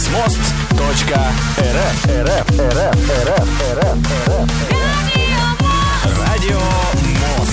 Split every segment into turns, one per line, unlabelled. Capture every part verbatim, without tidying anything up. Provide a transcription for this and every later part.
радиомост.рф. Радио Мост.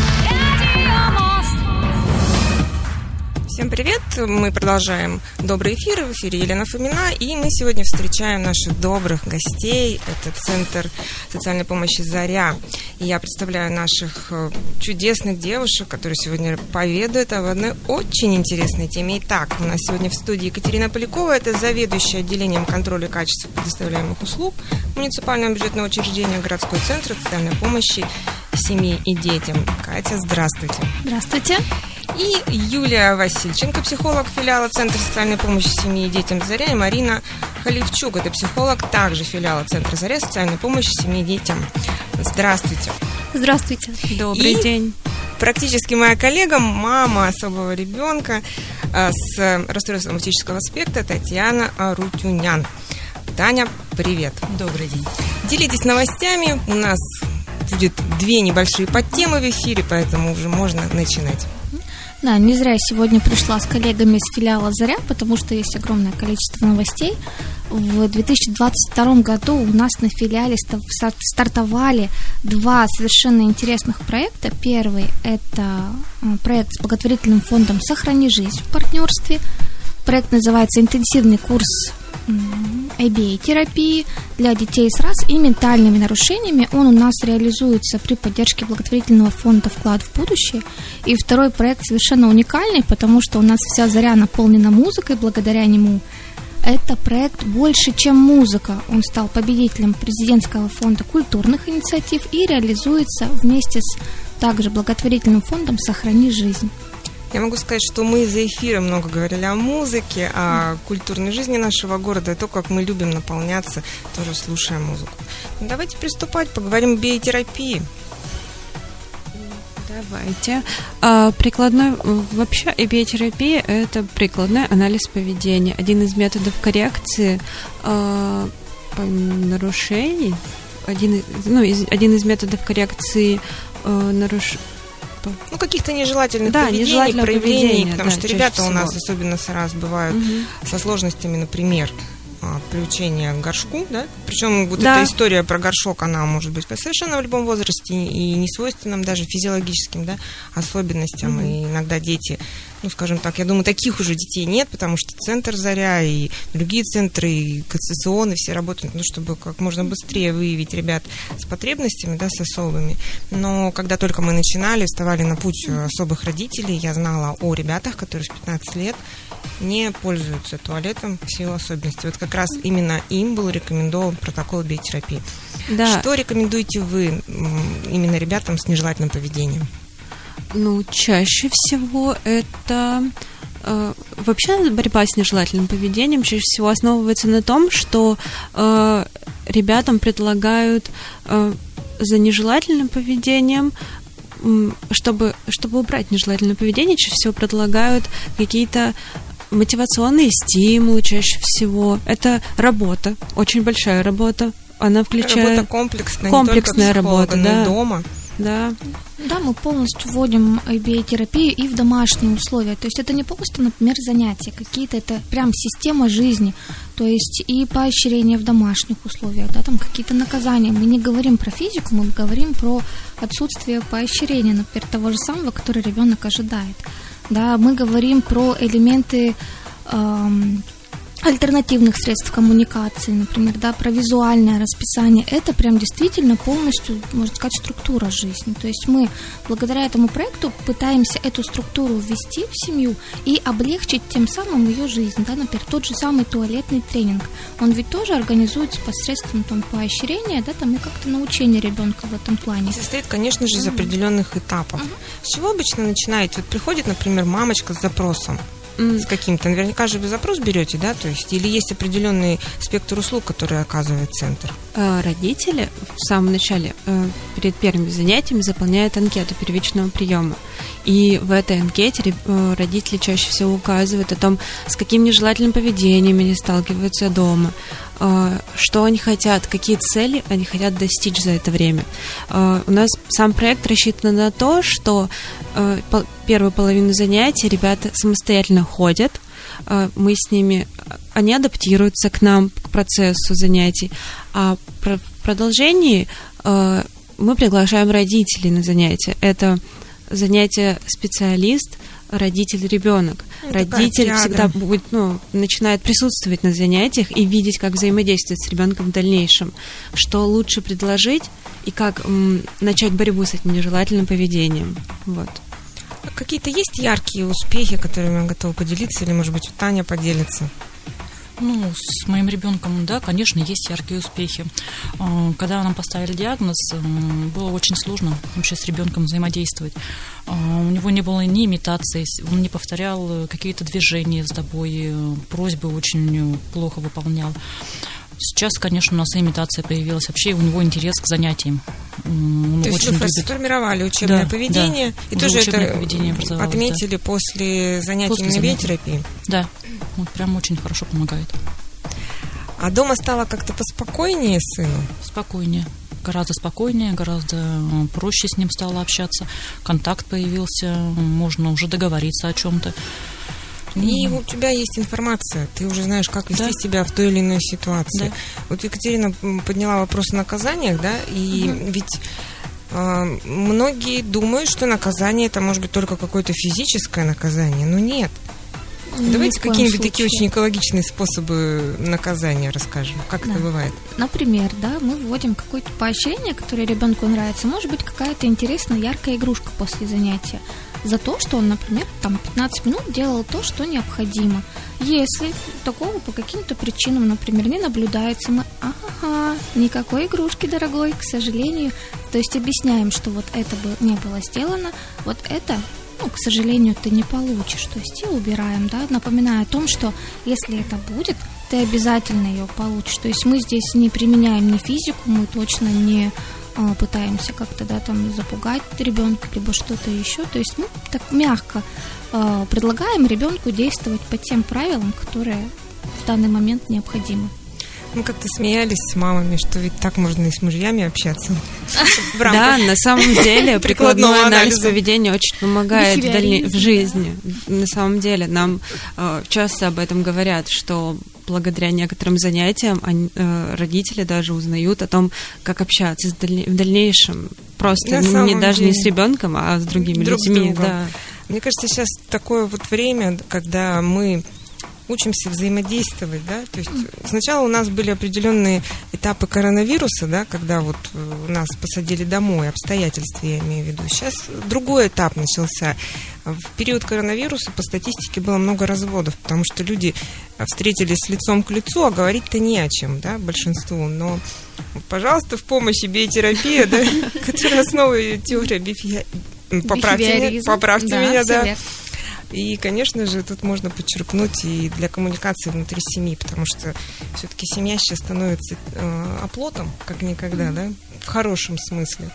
Всем привет! Мы продолжаем добрый эфир. В эфире Елена Фомина. И мы сегодня встречаем наших добрых гостей. Это Центр социальной помощи «Заря». И я представляю наших чудесных девушек, которые сегодня поведают об одной очень интересной теме. Итак, у нас сегодня в студии Екатерина Полякова. Это заведующая отделением контроля качества предоставляемых услуг муниципального бюджетного учреждения городской центр социальной помощи семье и детям. Катя, здравствуйте.
Здравствуйте.
И Юлия Васильченко, психолог филиала Центра социальной помощи семье и детям «Заря», и Марина Халивчук, это психолог также филиала Центра «Заря» социальной помощи семье и детям. Здравствуйте.
Здравствуйте.
Добрый
и
день.
Практически моя коллега, мама особого ребенка с расстройством аутического спектра Татьяна Арутюнян. Таня, привет.
Добрый день.
Делитесь новостями. У нас будет две небольшие подтемы в эфире, поэтому уже можно начинать.
Да, не зря я сегодня пришла с коллегами из филиала «Заря», потому что есть огромное количество новостей. В две тысячи двадцать втором году у нас на филиале стартовали два совершенно интересных проекта. Первый – это проект с благотворительным фондом «Сохрани жизнь» в партнерстве. Проект называется «Интенсивный курс эй би эй-терапии для детей с РАС и ментальными нарушениями». Он у нас реализуется при поддержке благотворительного фонда «Вклад в будущее». И второй проект совершенно уникальный, потому что у нас вся «Заря» наполнена музыкой благодаря нему. Это проект «Больше, чем музыка». Он стал победителем президентского фонда культурных инициатив и реализуется вместе с также благотворительным фондом «Сохрани жизнь».
Я могу сказать, что мы за эфиром много говорили о музыке, о культурной жизни нашего города, и то, как мы любим наполняться, тоже слушая музыку. Ну, давайте приступать, поговорим о биотерапии.
Давайте. А, прикладной, вообще, биотерапия – это прикладной анализ поведения. Один из методов коррекции а, нарушений, один, ну, из, один из методов коррекции а, нарушений,
Ну, каких-то нежелательных
да,
поведений,
нежелательного
проявлений,
поведения,
потому
да,
что ребята
всего.
у нас, особенно с раз, бывают угу. со сложностями, например, приучения к горшку, да? Причем вот
да.
эта история про горшок, она может быть совершенно в любом возрасте и не свойственным даже физиологическим, да, особенностям, угу. и иногда дети, ну, скажем так, я думаю, таких уже детей нет, потому что Центр «Заря» и другие центры, и концессионные все работают, ну, чтобы как можно быстрее выявить ребят с потребностями, да, с особыми. Но когда только мы начинали, вставали на путь особых родителей, я знала о ребятах, которые в пятнадцать лет не пользуются туалетом в силу особенностей. Вот как раз именно им был рекомендован протокол биотерапии.
Да.
Что рекомендуете вы именно ребятам с нежелательным поведением?
Ну, чаще всего это... Э, вообще борьба с нежелательным поведением чаще всего основывается на том, что э, ребятам предлагают э, за нежелательным поведением, э, чтобы, чтобы убрать нежелательное поведение, чаще всего предлагают какие-то мотивационные стимулы, чаще всего. Это работа, очень большая работа. Она включает...
Работа комплексная,
комплексная
не только
работа,
но
да.
и дома.
Да.
Да, мы полностью вводим эй би эй-терапию и в домашние условия. То есть это не просто, например, занятия какие-то, это прям система жизни. То есть и поощрение в домашних условиях, да, там какие-то наказания. Мы не говорим про физику, мы говорим про отсутствие поощрения, например, того же самого, который ребенок ожидает. Да, мы говорим про элементы эм, альтернативных средств коммуникации, например, да, про визуальное расписание. Это прям действительно полностью, можно сказать, структура жизни. То есть мы благодаря этому проекту пытаемся эту структуру ввести в семью и облегчить тем самым ее жизнь. Да, например, тот же самый туалетный тренинг. Он ведь тоже организуется посредством там, поощрения, да, там, и как-то научения ребенка в этом плане.
И состоит, конечно же, из определенных этапов. Uh-huh. С чего обычно начинаете? Вот приходит, например, мамочка с запросом. С каким-то, наверняка же вы запрос берете, да, то есть, или есть определенный спектр услуг, которые оказывает центр?
Родители в самом начале, перед первыми занятиями, заполняют анкету первичного приема. И в этой анкете родители чаще всего указывают о том, с каким нежелательным поведением они сталкиваются дома, что они хотят, какие цели они хотят достичь за это время. У нас сам проект рассчитан на то, что первую половину занятий ребята самостоятельно ходят, мы с ними, они адаптируются к нам, к процессу занятий, а в продолжении мы приглашаем родителей на занятия. Это занятие специалист, родитель, ребенок.
Ну,
родитель всегда будет, ну, начинает присутствовать на занятиях и видеть, как взаимодействовать с ребенком в дальнейшем, что лучше предложить и как м, начать борьбу с этим нежелательным поведением. Вот.
Какие-то есть яркие успехи, которыми я готова поделиться, или, может быть, Таня поделится?
Ну, с моим ребенком, да, конечно, есть яркие успехи. Когда нам поставили диагноз, было очень сложно вообще с ребенком взаимодействовать. У него не было ни имитации, он не повторял какие-то движения с тобой, просьбы очень плохо выполнял. Сейчас, конечно, у нас имитация появилась. Вообще у него интерес к занятиям. Он
То есть
очень
вы
любит.
сформировали учебное
Да,
поведение,
да.
и
Уже
тоже
учебное
это
поведение образовалось,
отметили да. после занятий
После
мимиотерапии?
Да, вот прям очень хорошо помогает.
А дома стало как-то поспокойнее сыну?
Спокойнее. Гораздо спокойнее, гораздо проще с ним стало общаться. Контакт появился, можно уже договориться о чем-то.
И у тебя есть информация, ты уже знаешь, как вести
да.
себя в той или иной ситуации.
Да.
Вот Екатерина подняла вопрос о наказаниях, да, и угу. ведь э, многие думают, что наказание это может быть только какое-то физическое наказание, но нет. Ни Давайте какие-нибудь случае. Такие очень экологичные способы наказания расскажем, как
да.
это бывает.
Например, да, мы вводим какое-то поощрение, которое ребенку нравится. Может быть, какая-то интересная, яркая игрушка после занятия. За то, что он, например, там пятнадцать минут делал то, что необходимо. Если такого по каким-то причинам, например, не наблюдается, мы ага, никакой игрушки, дорогой, к сожалению. То есть объясняем, что вот это бы не было сделано, вот это, ну, к сожалению, ты не получишь. То есть и убираем, да, напоминая о том, что если это будет, ты обязательно ее получишь. То есть мы здесь не применяем ни физику, мы точно не пытаемся как-то, да, там запугать ребенка, либо что-то еще. То есть мы так мягко э, предлагаем ребенку действовать по тем правилам, которые в данный момент необходимы.
Мы как-то смеялись с мамами, что ведь так можно и с мужьями общаться.
Да, на самом деле прикладной анализ поведения очень помогает в жизни. На самом деле нам часто об этом говорят, что благодаря некоторым занятиям они, э, родители даже узнают о том, как общаться в, дальне, в дальнейшем. Просто не, даже деле. не с ребенком, а с другими
Друг
людьми. Да.
Мне кажется, сейчас такое вот время, когда мы учимся взаимодействовать, да, то есть сначала у нас были определенные этапы коронавируса, да, когда вот нас посадили домой, обстоятельства я имею в виду. Сейчас другой этап начался. В период коронавируса по статистике было много разводов, потому что люди встретились лицом к лицу, а говорить-то не о чем, да, большинству. Но, пожалуйста, в помощи биотерапия, да, которая основывает теория бифи... Поправьте, поправьте да, меня, да. И, конечно же, тут можно подчеркнуть и для коммуникации внутри семьи, потому что все-таки семья сейчас становится э, оплотом, как никогда, mm-hmm. да, в хорошем смысле,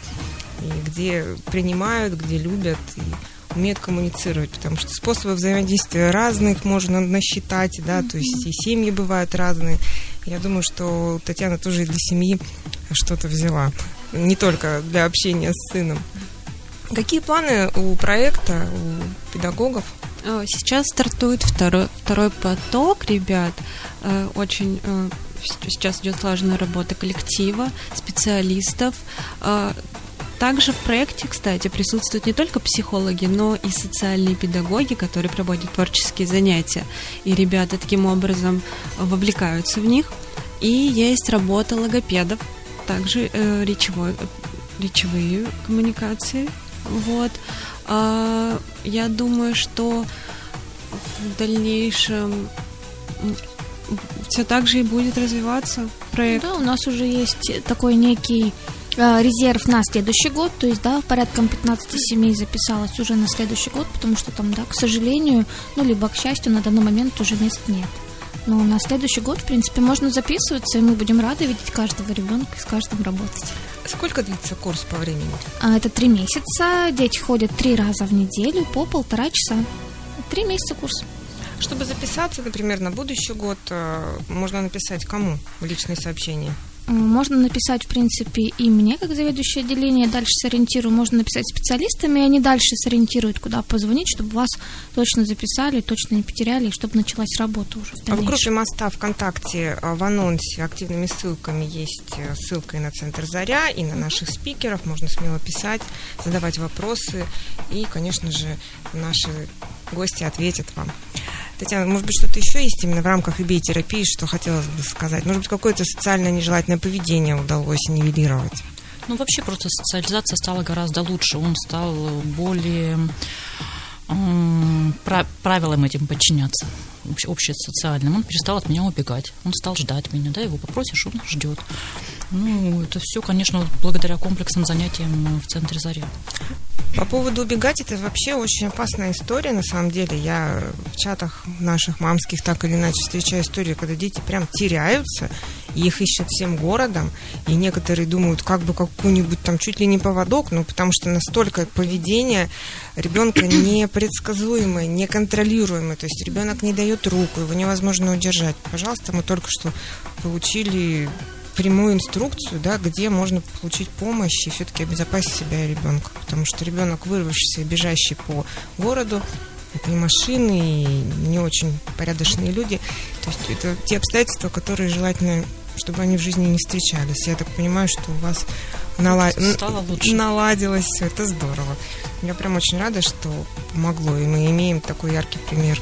и где принимают, где любят и умеют коммуницировать, потому что способы взаимодействия разных можно насчитать, да, mm-hmm. то есть и семьи бывают разные. Я думаю, что Татьяна тоже и для семьи что-то взяла, не только для общения с сыном. Какие планы у проекта, у педагогов?
Сейчас стартует второй, второй поток, ребят. Очень сейчас идет слаженная работа коллектива, специалистов. Также в проекте, кстати, присутствуют не только психологи, но и социальные педагоги, которые проводят творческие занятия. И ребята таким образом вовлекаются в них. И есть работа логопедов, также речевой, речевые коммуникации. Вот. А, я думаю, что в дальнейшем все так же и будет развиваться проект.
Да, у нас уже есть такой некий э, резерв на следующий год, то есть, да, порядка пятнадцать семей записалось уже на следующий год, потому что там, да, к сожалению, ну, либо к счастью, на данный момент уже мест нет. Но на следующий год, в принципе, можно записываться, и мы будем рады видеть каждого ребенка и с каждым работать.
Сколько длится курс по времени?
Это три месяца. Дети ходят три раза в неделю по полтора часа. Три месяца курс.
Чтобы записаться, например, на будущий год, можно написать кому в личные сообщения?
Можно написать, в принципе, и мне, как заведующее отделение, дальше сориентирую. Можно написать специалистам, и они дальше сориентируют, куда позвонить, чтобы вас точно записали, точно не потеряли, и чтобы началась работа уже в дальнейшем.
В группе «Моста» ВКонтакте в анонсе активными ссылками есть ссылка и на Центр «Заря», и на наших спикеров. Можно смело писать, задавать вопросы, и, конечно же, наши гости ответят вам. Татьяна, может быть, что-то еще есть именно в рамках и би ай-терапии, что хотелось бы сказать? Может быть, какое-то социальное нежелательное поведение удалось нивелировать?
Ну, вообще просто социализация стала гораздо лучше. Он стал более э, правилам этим подчиняться, общесоциальным. Он перестал от меня убегать. Он стал ждать меня, да, его попросишь, он ждет. Ну, это все, конечно, благодаря комплексным занятиям в Центре «Заря».
По поводу убегать, это вообще очень опасная история, на самом деле. Я в чатах наших мамских так или иначе встречаю истории, когда дети прям теряются, и их ищут всем городом, и некоторые думают, как бы какую-нибудь там чуть ли не поводок, ну, потому что настолько поведение ребенка непредсказуемое, неконтролируемое, то есть ребенок не дает руку, его невозможно удержать. Пожалуйста, мы только что получили прямую инструкцию, да, где можно получить помощь и все-таки обезопасить себя и ребенка. Потому что ребенок, вырвавшийся, бежащий по городу, это и машины, и не очень порядочные люди. То есть это те обстоятельства, которые желательно, чтобы они в жизни не встречались. Я так понимаю, что у вас нала... наладилось все. Это здорово. Я прям очень рада, что помогло, и мы имеем такой яркий пример.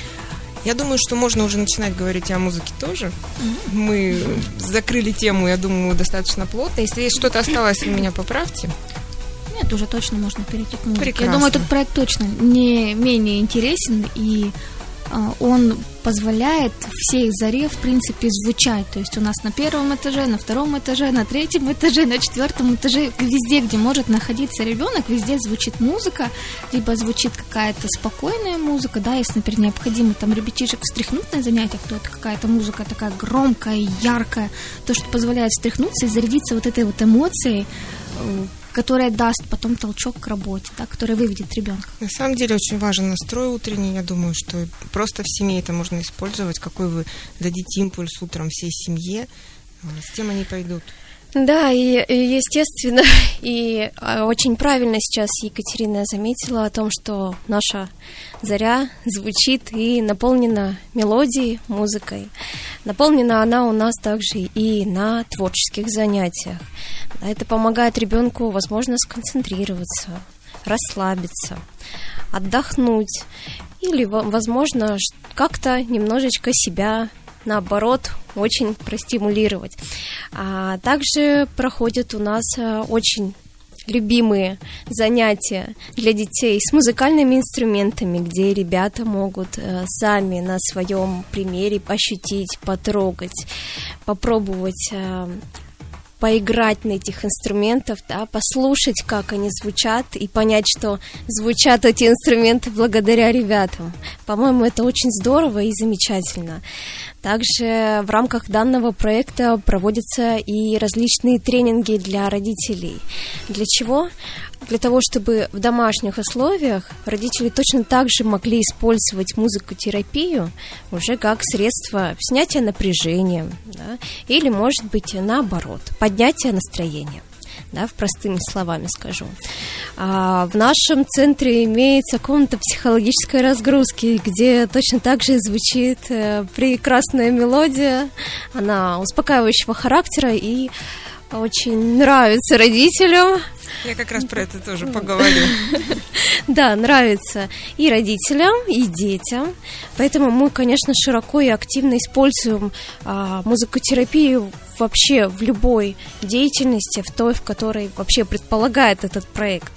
Я думаю, что можно уже начинать говорить о музыке тоже. Мы закрыли тему, я думаю, достаточно плотно. Если есть что-то осталось, вы меня поправьте.
Нет, уже точно можно перейти к музыке.
Прекрасно.
Я думаю, этот проект точно не менее интересен, и э, он позволяет всей «Заре», в принципе, звучать. То есть у нас на первом этаже, на втором этаже, на третьем этаже, на четвертом этаже, везде, где может находиться ребенок, везде звучит музыка, либо звучит какая-то спокойная музыка, да, если, например, необходимо там ребятишек встряхнуть на занятиях, то это какая-то музыка такая громкая, яркая, то, что позволяет встряхнуться и зарядиться вот этой вот эмоцией, которая даст потом толчок к работе, да, которая выведет ребенка.
На самом деле очень важен настрой утренний. Я думаю, что просто в семье это можно использовать. Какой вы дадите импульс утром всей семье, с тем они пойдут.
Да, и, и естественно, и очень правильно сейчас Екатерина заметила о том, что наша «Заря» звучит и наполнена мелодией, музыкой. Наполнена она у нас также и на творческих занятиях. Это помогает ребенку, возможно, сконцентрироваться, расслабиться, отдохнуть или, возможно, как-то немножечко себя, наоборот, очень простимулировать. А также проходят у нас очень любимые занятия для детей с музыкальными инструментами, где ребята могут сами на своем примере ощутить, потрогать, попробовать поиграть на этих инструментах, да, послушать, как они звучат, и понять, что звучат эти инструменты благодаря ребятам. По-моему, это очень здорово и замечательно. Также в рамках данного проекта проводятся и различные тренинги для родителей. Для чего? Для того, чтобы в домашних условиях родители точно так же могли использовать музыкотерапию уже как средство снятия напряжения, да, или, может быть, наоборот, поднятия настроения. Да, в простыми словами скажу. А в нашем центре имеется комната психологической разгрузки, где точно так же звучит прекрасная мелодия. Она успокаивающего характера и очень нравится родителям.
Я как раз про это тоже поговорю.
Да, нравится и родителям, и детям. Поэтому мы, конечно, широко и активно используем а, музыкотерапию вообще в любой деятельности, в той, в которой вообще предполагает этот проект.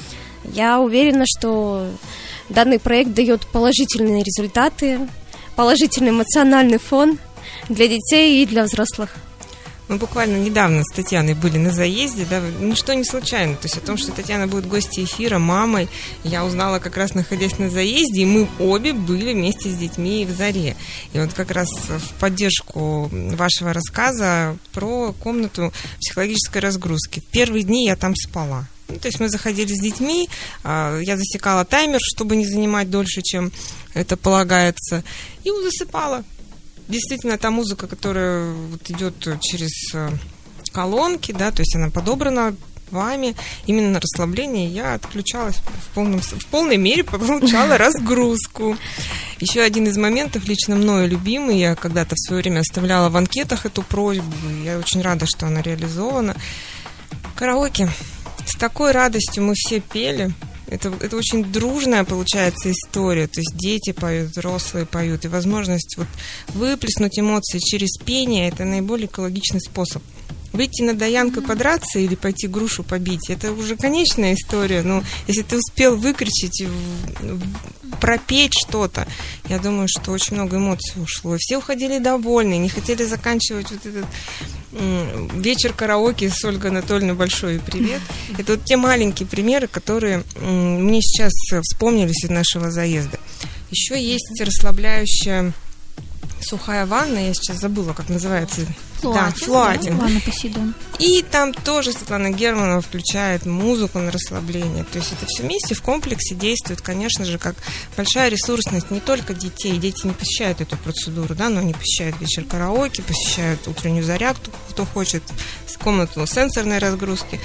Я уверена, что данный проект дает положительные результаты, положительный эмоциональный фон для детей и для взрослых.
Мы буквально недавно с Татьяной были на заезде, да, ничто не случайно. То есть о том, что Татьяна будет гостьей эфира, мамой, я узнала как раз находясь на заезде, и мы обе были вместе с детьми в «Заре». И вот как раз в поддержку вашего рассказа про комнату психологической разгрузки. В первые дни я там спала. Ну, то есть мы заходили с детьми, я засекала таймер, чтобы не занимать дольше, чем это полагается, и засыпала. Действительно, та музыка, которая вот идет через колонки, да, то есть она подобрана вами именно на расслабление. Я отключалась в, полном, в полной мере, получала разгрузку. Еще один из моментов, лично мною любимый, я когда-то в свое время оставляла в анкетах эту просьбу, и я очень рада, что она реализована. Караоке. С такой радостью мы все пели. Это, это очень дружная, получается, история. То есть дети поют, взрослые поют. И возможность вот выплеснуть эмоции через пение – это наиболее экологичный способ. Выйти на Даянку и подраться или пойти грушу побить – это уже конечная история. Но если ты успел выкричить, пропеть что-то, я думаю, что очень много эмоций ушло. И все уходили довольны, не хотели заканчивать вот этот вечер караоке с Ольгой Анатольевной. Большой привет. Это вот те маленькие примеры, которые мне сейчас вспомнились из нашего заезда. Еще есть расслабляющая сухая ванна, я сейчас забыла, как называется.
Флоатин,
да, флоатин.
Да, ванна Посейдон.
И там тоже Светлана Германова включает музыку на расслабление. То есть это все вместе в комплексе действует, конечно же, как большая ресурсность не только детей. Дети не посещают эту процедуру, да, но они посещают вечер караоке, посещают утреннюю зарядку, кто хочет, комнату сенсорной разгрузки.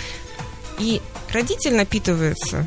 И родитель напитывается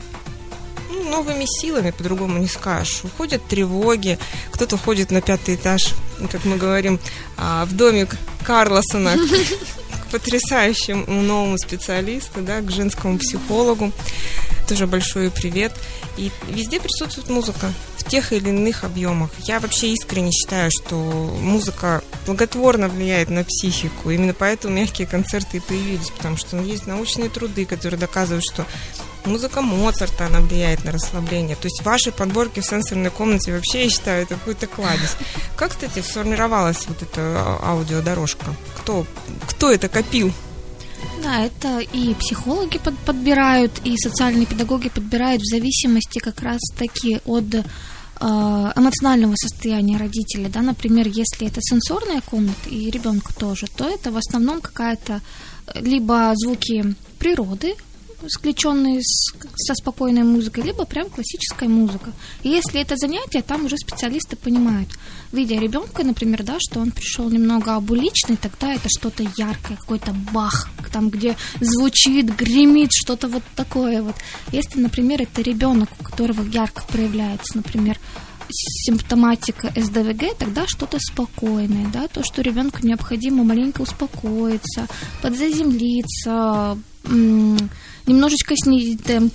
новыми силами, по-другому не скажешь. Уходят тревоги, кто-то уходит на пятый этаж, как мы говорим, в домик Карлосона к потрясающему новому специалисту, да, к женскому психологу. Тоже большой привет. И везде присутствует музыка в тех или иных объемах. Я вообще искренне считаю, что музыка благотворно влияет на психику. Именно поэтому мягкие концерты и появились, потому что есть научные труды, которые доказывают, что музыка Моцарта, она влияет на расслабление. То есть ваши подборки в сенсорной комнате вообще, я считаю, это какой-то кладезь. Как, кстати, сформировалась вот эта аудиодорожка? Кто, кто это копил?
Да, это и психологи под, подбирают, и социальные педагоги подбирают в зависимости как раз-таки от э, эмоционального состояния родителя. Да? Например, если это сенсорная комната, и ребенку тоже, то это в основном какая-то либо звуки природы, сключенные с, со спокойной музыкой, либо прям классическая музыка. И если это занятие, там уже специалисты понимают, видя ребенка, например, да, что он пришел немного абуличный, тогда это что-то яркое, какой-то бах, там, где звучит, гремит, что-то вот такое вот. Если, например, это ребенок, у которого ярко проявляется, например, симптоматика эс дэ вэ гэ, тогда что-то спокойное, да, то, что ребенку необходимо маленько успокоиться, подзаземлиться, м- немножечко снизить темп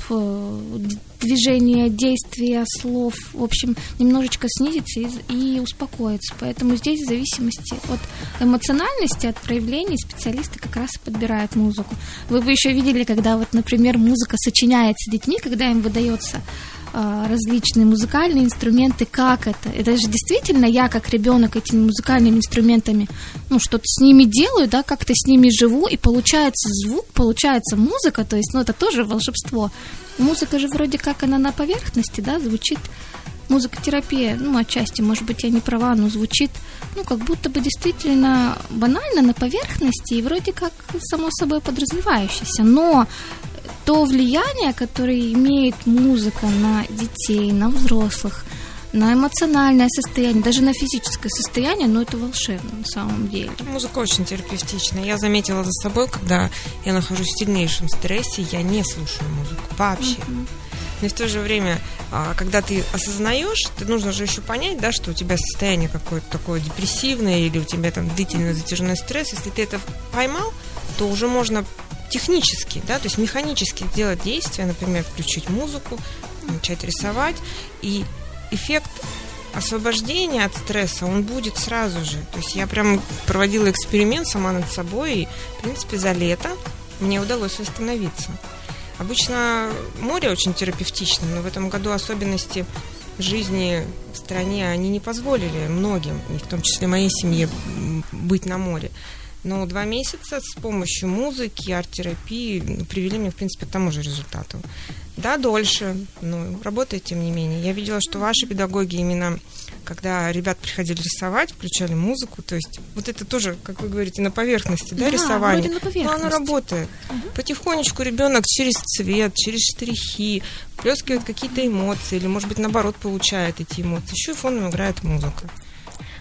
движения, действия, слов, в общем, немножечко снизиться и, и успокоиться. Поэтому здесь в зависимости от эмоциональности, от проявлений специалисты как раз и подбирают музыку. Вы бы еще видели, когда вот, например, музыка сочиняется детьми, когда им выдается различные музыкальные инструменты, как это? Это же действительно я, как ребенок, этими музыкальными инструментами, ну, что-то с ними делаю, да, как-то с ними живу, и получается звук, получается музыка, то есть, ну, это тоже волшебство. Музыка же вроде как она на поверхности, да, звучит, музыкотерапия, ну, отчасти, может быть, я не права, но звучит, ну, как будто бы действительно банально на поверхности и вроде как само собой подразумевающееся, но то влияние, которое имеет музыка на детей, на взрослых, на эмоциональное состояние, даже на физическое состояние, ну, это волшебно на самом деле.
Музыка очень терапевтична. Я заметила за собой, когда я нахожусь в сильнейшем стрессе, я не слушаю музыку вообще. Uh-huh. Но в то же время, когда ты осознаешь, ты нужно же еще понять, да, что у тебя состояние какое-то такое депрессивное или у тебя там длительный затяжной стресс. Если ты это поймал, то уже можно технически, да, то есть механически делать действия, например, включить музыку, начать рисовать, и эффект освобождения от стресса, он будет сразу же. То есть я прям проводила эксперимент сама над собой, и, в принципе, за лето мне удалось восстановиться. Обычно море очень терапевтично, но в этом году особенности жизни в стране, они не позволили многим, в том числе моей семье, быть на море. Но два месяца с помощью музыки, арт-терапии привели меня, в принципе, к тому же результату. Да, дольше, но работает тем не менее. Я видела, что ваши педагоги именно, когда ребят приходили рисовать, включали музыку, то есть вот это тоже, как вы говорите, на поверхности, да, да рисование.
На поверхности.
Но оно работает. Угу. Потихонечку ребенок через цвет, через штрихи плескивает какие-то эмоции, или, может быть, наоборот, получает эти эмоции. Еще и фоном играет музыка.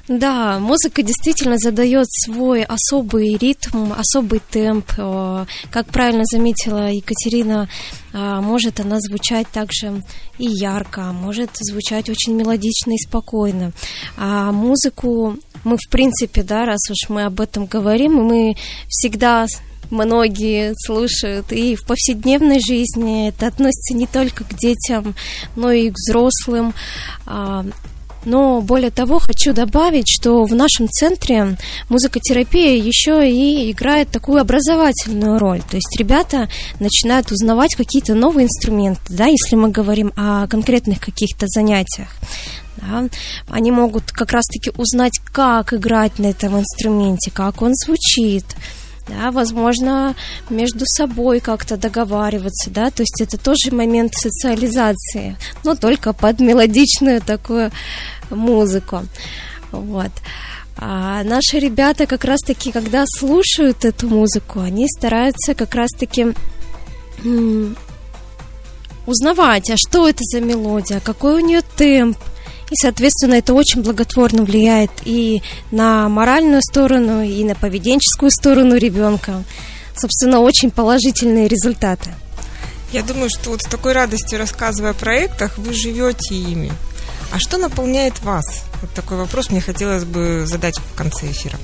Да, музыка действительно задает свой особый ритм, особый темп. Как правильно заметила Екатерина, может она звучать также и ярко, может звучать очень мелодично и спокойно. А музыку мы, в принципе, да, раз уж мы об этом говорим, мы всегда... Многие слушают и в повседневной жизни. Это относится не только к детям, но и к взрослым. Но более того, хочу добавить, что в нашем центре музыкотерапия еще и играет такую образовательную роль. То есть ребята начинают узнавать какие-то новые инструменты, да, если мы говорим о конкретных каких-то занятиях. Да, они могут как раз-таки узнать, как играть на этом инструменте, как он звучит. Да, возможно, между собой как-то договариваться, да, то есть это тоже момент социализации, но только под мелодичную такую музыку, вот. А наши ребята как раз-таки, когда слушают эту музыку, они стараются как раз-таки м- узнавать, а что это за мелодия, какой у нее темп. И, соответственно, это очень благотворно влияет и на моральную сторону, и на поведенческую сторону ребенка. Собственно, очень положительные результаты.
Я думаю, что вот с такой радостью, рассказывая о проектах, вы живете ими. А что наполняет вас? Вот такой вопрос мне хотелось бы задать в конце эфира.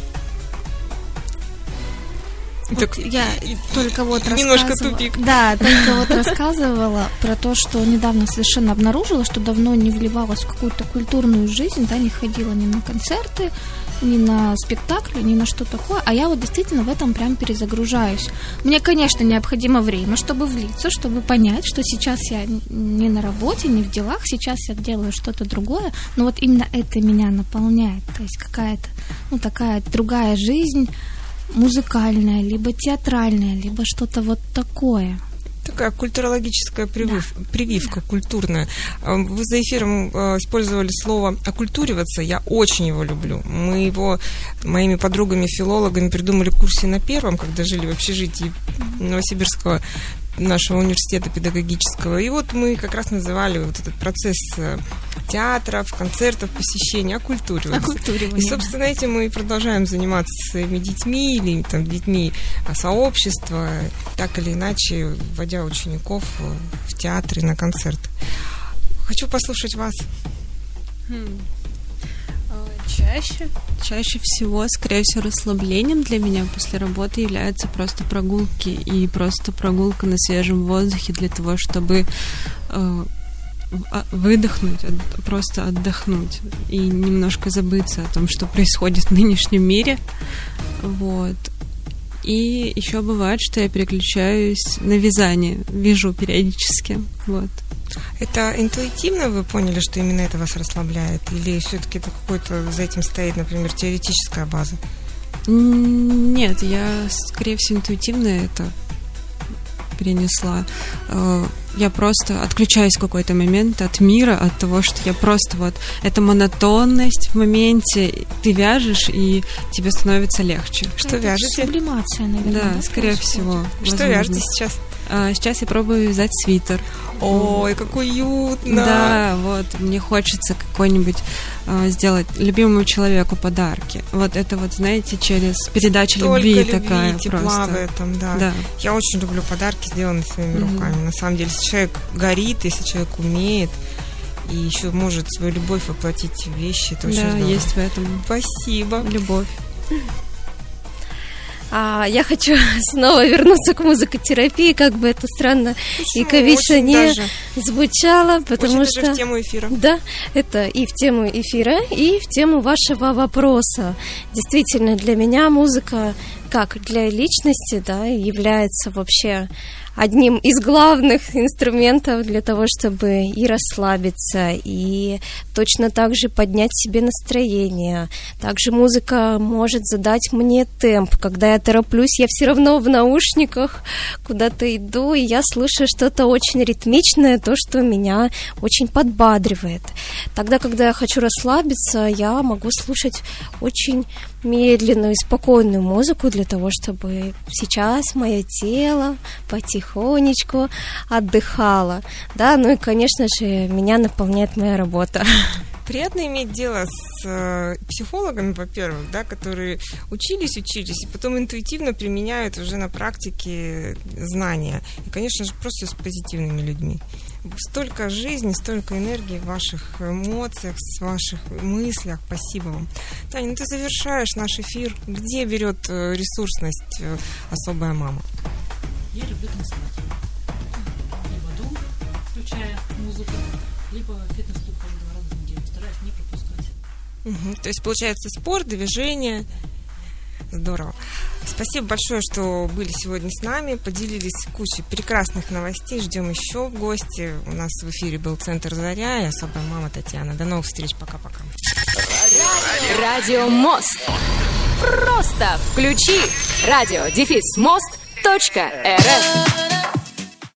Вот так, я только вот
немножко
рассказывала,
тупик.
Да, только вот рассказывала про то, что недавно совершенно обнаружила, что давно не вливалась в какую-то культурную жизнь, да, не ходила ни на концерты, ни на спектакли, ни на что такое, а я вот действительно в этом прям перезагружаюсь. Мне, конечно, необходимо время, чтобы влиться, чтобы понять, что сейчас я не на работе, не в делах, сейчас я делаю что-то другое, но вот именно это меня наполняет, то есть какая-то, ну, такая другая жизнь, музыкальная, либо театральная, либо что-то вот такое.
Такая культурологическая привив,
да.
прививка,
да.
культурная. Вы за эфиром использовали слово «окультуриваться». Я очень его люблю. Мы его моими подругами-филологами придумали в курсе на первом, когда жили в общежитии Новосибирского нашего университета педагогического. И вот мы как раз называли вот этот процесс театров, концертов, посещения окультуриваться. И, собственно, этим мы и продолжаем заниматься со своими детьми или там, детьми сообщества, так или иначе, вводя учеников в театры, на концерты. Хочу послушать вас.
Чаще, чаще всего, скорее всего, расслаблением для меня после работы являются просто прогулки и просто прогулка на свежем воздухе для того, чтобы э, выдохнуть, от, просто отдохнуть и немножко забыться о том, что происходит в нынешнем мире. Вот. И еще бывает, что я переключаюсь на вязание, вяжу периодически. Вот.
Это интуитивно вы поняли, что именно это вас расслабляет? Или все-таки это какой-то за этим стоит, например, теоретическая база?
Нет, я, скорее всего, интуитивно это перенесла. Я просто отключаюсь в какой-то момент от мира, от того, что я просто вот... Это монотонность в моменте, ты вяжешь, и тебе становится легче.
Что
это
вяжете?
Сублимация, наверное.
Да,
да,
скорее
происходит.
всего.
Что
возможно.
вяжете сейчас?
А, сейчас я пробую вязать свитер.
Ой, как уютно!
Да, вот, мне хочется какой-нибудь э, сделать любимому человеку подарки. Вот это вот, знаете, через передачу
Столько
любви,
любви,
такая
тепла
просто.
в этом, да.
Да.
Я очень люблю подарки, сделанные своими
Mm-hmm.
руками. На самом деле, если человек горит, если человек умеет и еще может свою любовь воплотить в вещи, это очень
Да,
здорово.
есть в этом
Спасибо.
любовь.
А я хочу снова вернуться к музыкотерапии, как бы это странно
Почему?
и ковично
Очень
не
даже.
звучало, потому
Очень
что...
даже в тему эфира.
Да, это и в тему эфира, и в тему вашего вопроса. Действительно, для меня музыка, как для личности, да, является вообще одним из главных инструментов для того, чтобы и расслабиться, и точно так же поднять себе настроение. Также музыка может задать мне темп. Когда я тороплюсь, я все равно в наушниках куда-то иду, и я слышу что-то очень ритмичное, то, что меня очень подбадривает. Тогда, когда я хочу расслабиться, я могу слушать очень медленную и спокойную музыку для того, чтобы сейчас мое тело потихонечку отдыхало. Да, ну и, конечно же, меня наполняет моя работа.
Приятно иметь дело с э, психологами, во-первых, да, которые учились, учились, и потом интуитивно применяют уже на практике знания. И, конечно же, просто с позитивными людьми. Столько жизни, столько энергии в ваших эмоциях, в ваших мыслях. Спасибо вам. Таня, ну ты завершаешь наш эфир. Где берет э, ресурсность э, особая мама?
Я люблю танцевать. Либо дом, включая музыку, либо фитнес-клуб хожу два раза в неделю. Стараюсь не пропускать.
Угу. То есть, получается, спорт, движение. Здорово. Спасибо большое, что были сегодня с нами, поделились кучей прекрасных новостей. Ждем еще в гости. У нас в эфире был Центр Заря и особая мама Татьяна. До новых встреч. Пока-пока.
Радио Мост. Просто включи радио дефис мост точка эр эф.